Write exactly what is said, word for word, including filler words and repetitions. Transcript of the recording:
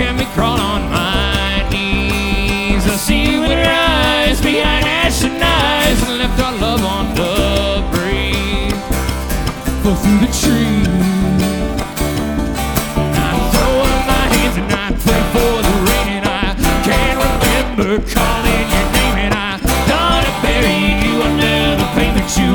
had me crawl on my knees. I see you with her eyes behind ashen eyes, and left our love on the breeze. Fall through the trees.